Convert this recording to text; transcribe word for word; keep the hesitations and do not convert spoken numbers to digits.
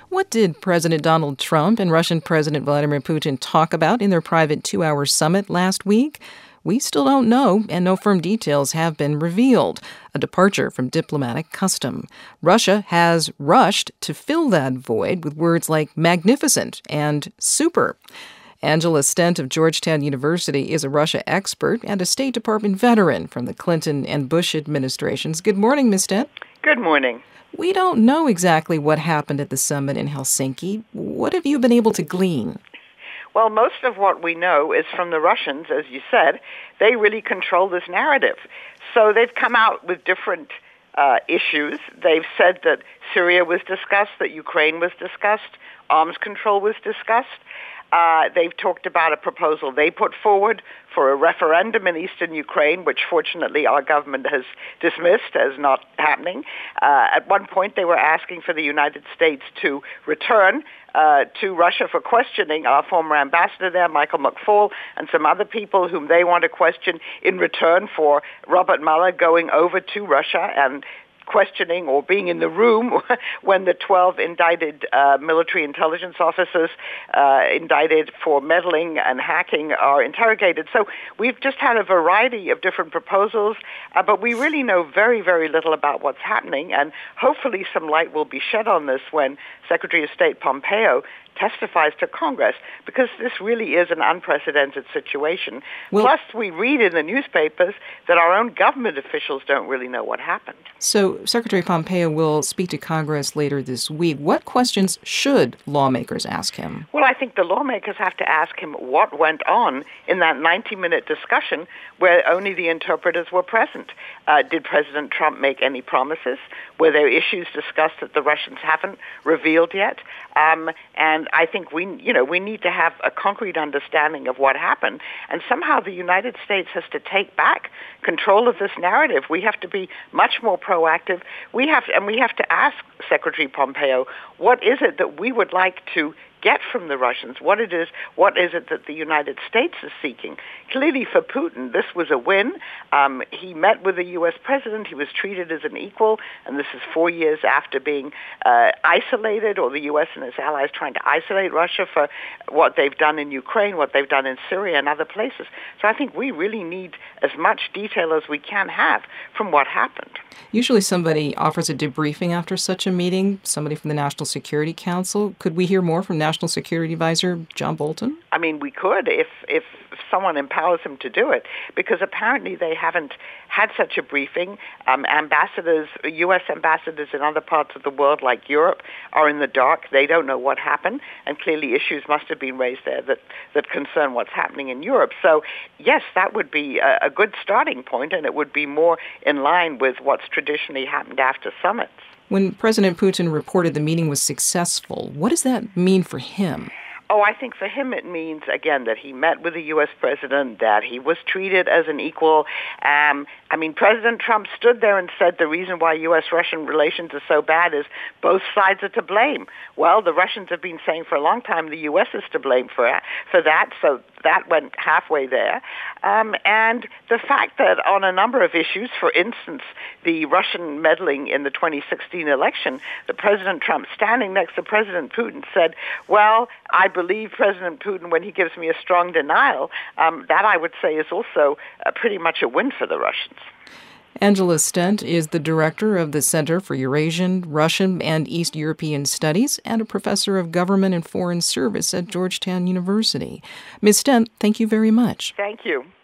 What did President Donald Trump and Russian President Vladimir Putin talk about in their private two-hour summit last week? We still don't know, and no firm details have been revealed. A departure from diplomatic custom. Russia has rushed to fill that void with words like magnificent and super. Angela Stent of Georgetown University is a Russia expert and a State Department veteran from the Clinton and Bush administrations. Good morning, Miz Stent. Good morning. We don't know exactly what happened at the summit in Helsinki. What have you been able to glean? Well, most of what we know is from the Russians, as you said. They really control this narrative. So they've come out with different uh, issues. They've said that Syria was discussed, that Ukraine was discussed, arms control was discussed. Uh, they've talked about a proposal they put forward for a referendum in eastern Ukraine, which fortunately our government has dismissed as not happening. Uh, at one point, they were asking for the United States to return uh, to Russia for questioning our former ambassador there, Michael McFaul, and some other people whom they want to question in return for Robert Mueller going over to Russia and questioning or being in the room when the twelve indicted uh, military intelligence officers uh, indicted for meddling and hacking are interrogated. So we've just had a variety of different proposals, uh, but we really know very, very little about what's happening, and hopefully some light will be shed on this when Secretary of State Pompeo testifies to Congress, because this really is an unprecedented situation. Well, Plus, we read in the newspapers that our own government officials don't really know what happened. So Secretary Pompeo will speak to Congress later this week. What questions should lawmakers ask him? Well, I think the lawmakers have to ask him what went on in that ninety-minute discussion where only the interpreters were present. Uh, did President Trump make any promises? Were there issues discussed that the Russians haven't revealed yet? Um, and I think we, you know, we need to have a concrete understanding of what happened. And somehow the United States has to take back control of this narrative. We have to be much more proactive. We have, and we have to ask Secretary Pompeo, what is it that we would like to get from the Russians? What it is, what is it that the United States is seeking? Clearly for Putin, this was a win. Um, he met with the U S president. He was treated as an equal, and this is four years after being uh, isolated, or the U S and its allies trying to isolate Russia for what they've done in Ukraine, what they've done in Syria and other places. So I think we really need as much detail as we can have from what happened. Usually somebody offers a debriefing after such a meeting, somebody from the National Security Council. Could we hear more from National Security Advisor John Bolton? I mean, we could if, if someone empowers him to do it, because apparently they haven't had such a briefing. Um, ambassadors, U S ambassadors in other parts of the world, like Europe, are in the dark. They don't know what happened, and clearly issues must have been raised there that, that concern what's happening in Europe. So, yes, that would be a, a good starting point, and it would be more in line with what's traditionally happened after summits. When President Putin reported the meeting was successful, what does that mean for him? Oh, I think for him it means, again, that he met with the U S president, that he was treated as an equal. Um, I mean, President Trump stood there and said the reason why U S Russian relations are so bad is both sides are to blame. Well, the Russians have been saying for a long time the U S is to blame for, for that, so that went halfway there. Um, and the fact that on a number of issues, for instance, the Russian meddling in the twenty sixteen election, the President Trump standing next to President Putin said, well, I believe President Putin when he gives me a strong denial. Um, that, I would say, is also uh, pretty much a win for the Russians. Angela Stent is the director of the Center for Eurasian, Russian, and East European Studies and a professor of government and foreign service at Georgetown University. Miz Stent, thank you very much. Thank you.